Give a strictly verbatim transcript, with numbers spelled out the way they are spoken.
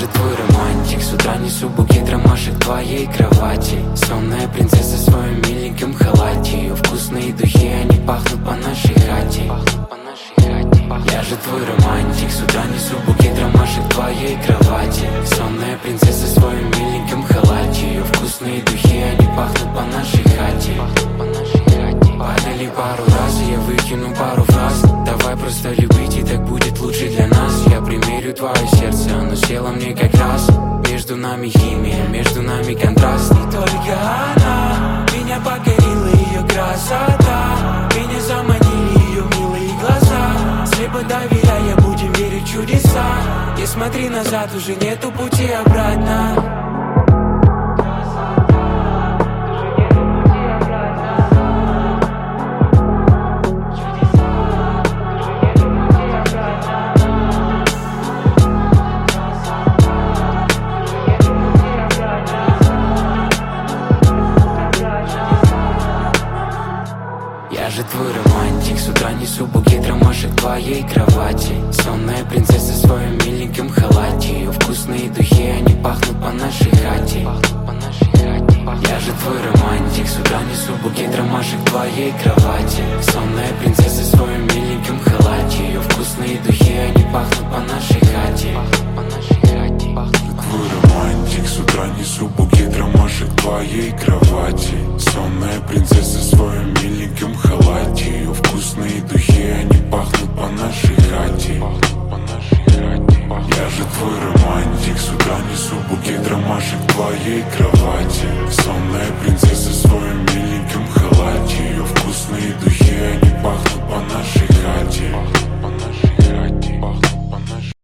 же твой романтик, с утра несу букет ромашек твоей кровати. Сонная принцесса в своем миленьком халате, ее вкусные духи, они пахнут по нашей хате. Я же твой романтик, с утра несу букет ромашек твоей кровати. Сонная принцесса в своем миленьком халате, ее вкусные духи, они пахнут по нашей хате. Падали пару раз, и я выкину пару фраз. Давай просто любить, и так будет лучше для нас. Я примерю твое сердце, оно село мне как раз. Между нами химия, между нами контраст. И только она меня покорила, ее красота. Меня заманили ее милые глаза. Слепо доверяя, будем верить в чудеса. Не смотри назад, уже нету пути обратно. Я же твой романтик, с утра несу букет ромашек твоей кровати. Сонная принцесса в своем миленьком халате, ее вкусные духи, они пахнут по нашей хате. Я же твой романтик, с утра несу букет ромашек твоей кровати. Сонная принцесса в своем миленьком халате, ее вкусные духи, они пахнут по нашей хате. Твой романтик, с утра несу букет ромашек твоей кровати. Сонная принцесса в своем миленьком халате, ее вкусные духи, они пахнут по нашей хате. Я же твой романтик, с утра несу букет ромашек твоей кровати. Сонная принцесса в своем миленьком халате, ее вкусные духи, они пахнут по нашей хате.